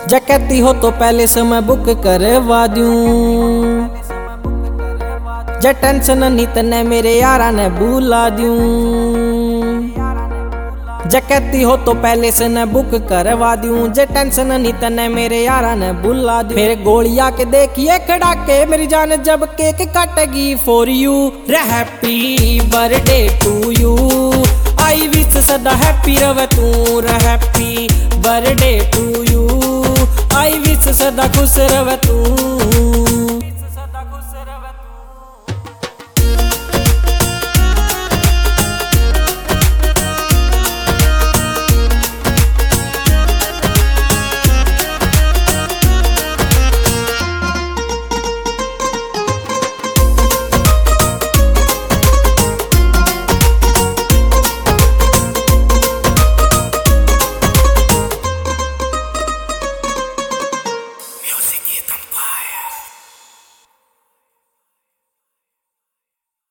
जब कहती हो तो पहले से मैं बुक करवा दूं, जे टेंशन नहीं तने मेरे यारा ने बुला दूं। जे कहती हो तो पहले से न बुक करवा दूं, जे टेंशन नहीं तने मेरे यारा ने बुला दूं। फिर गोलियां के देखिए खड़ा के मेरी जान जब केक काटेगी for you. Happy birthday to you, I wish सदा हैप्पी रवे तू। Happy birthday to you, I wish सदा खुश रवे तू।